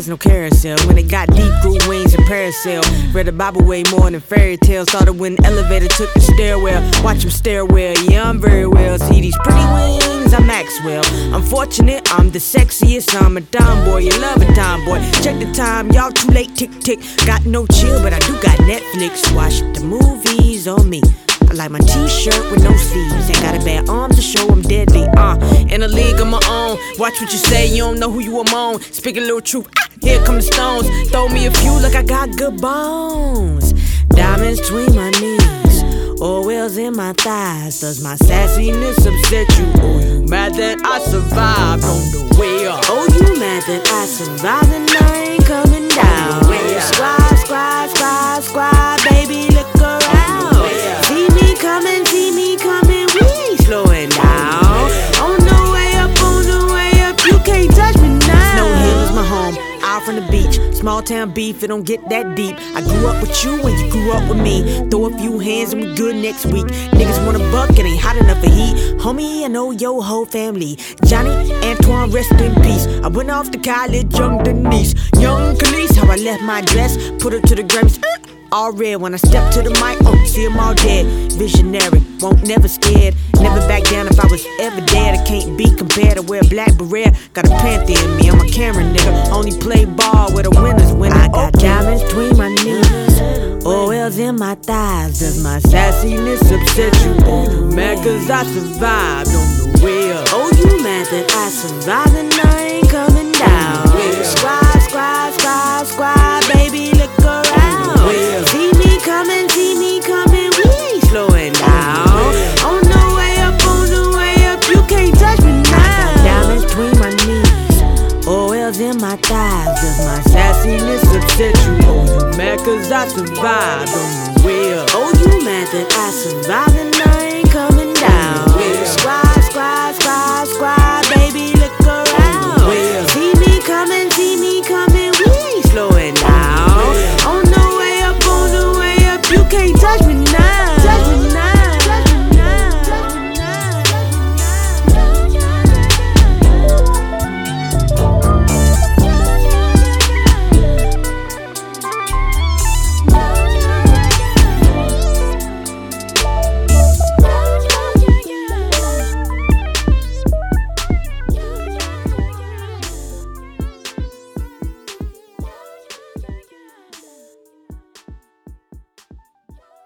was no carousel. When it got deep, grew wings and parasail. Read the Bible way more than fairy tales. Started when the elevator took the stairwell. Watch them stare well, yeah, I'm very well. See these pretty wings, I'm Maxwell. I'm fortunate, I'm the sexiest. I'm a dime boy, you love a dime boy. Check the time, y'all too late, tick tick. Got no chill, but I do got Netflix. Watch the movies on me. I like my t-shirt with no sleeves. Ain't got a bad arm to show I'm deadly. In a league of my own. Watch what you say, you don't know who you among. Speak a little truth, here come the stones. Throw me a few like I got good bones. Diamonds between my knees, oils in my thighs. Does my sassiness upset you? Oh, you mad that I survived on the way up? Oh, you mad that I survived and I ain't coming down? Squad, squad, squad, squad, baby, look around. See me coming, we ain't slowing down. On the way up, you can't touch me now. Snow Hill is my home, out from the beach. Small town beef, it don't get that deep. I grew up with you and you grew up with me. Throw a few hands and we good next week. Niggas want a buck, it ain't hot enough for heat. Homie, I know your whole family. Johnny, Antoine, rest in peace. I went off to college, young Denise. Young Khalees, how I left my dress. Put her to the Grammys. All red when I step to the mic, see them all dead. Visionary, won't never scared. Never back down if I was ever dead. I can't be compared. I wear a black beret, got a panther in me. I'm a camera nigga, only play ball where the winners win. I got diamonds between my knees, oils in my thighs. Does my sassiness upset you? Oh, you mad cause I survived on the way up? Oh, you mad that I survived and I ain't coming down? Squad, squad, squad, squad, baby, look around. See me coming, we ain't slowing down. On the way up, you can't touch me now. I got diamonds between my knees, oils in my thighs. Does my sassiness upset you? Oh, you mad cause I survived on the way up? Oh, you mad that I survived